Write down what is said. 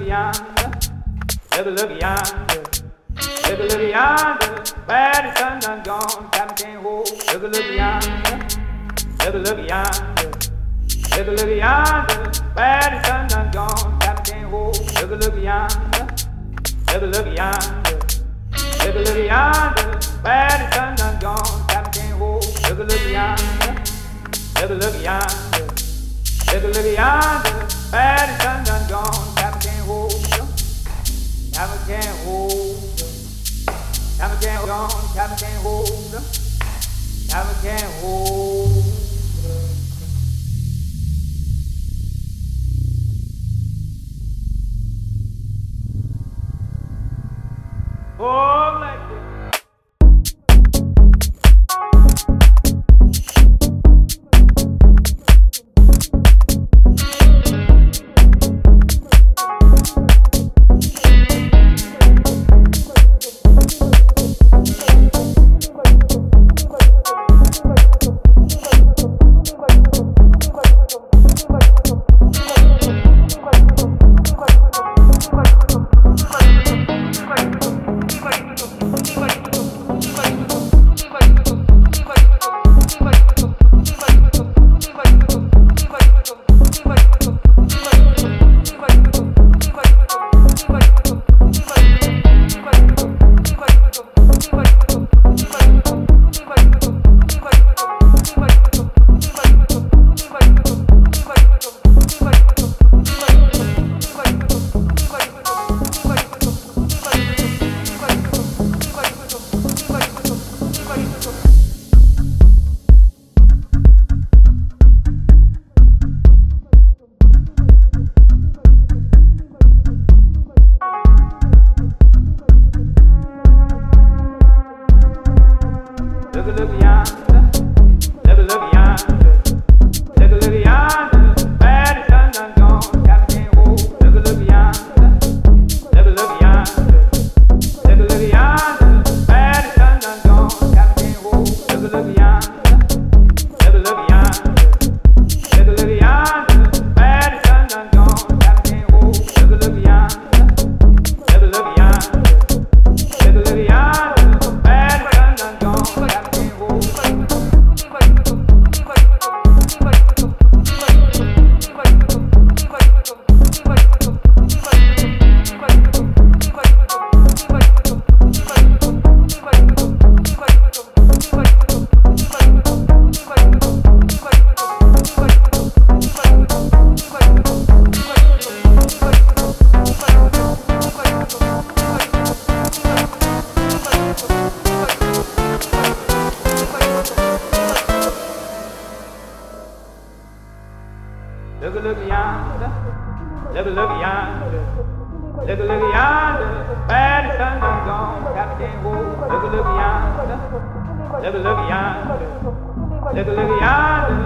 yonder, look yonder, look yonder, where the sun done gone, time can't hold. Look yonder, look yonder, look yonder, where the sun done gone, time can't hold. Look yonder, look yonder, look yonder, where the sun done gone, time can't hold. Look yonder, look yonder, look yonder, where the sun done gone, time can't hold. Time can't hold. Time can't hold on. Time can't hold. Time can't hold. Oh, like this. Look yonder, look yonder, look yonder, where the sun done gone, time can't hold. Look yonder, look yonder, look yonder.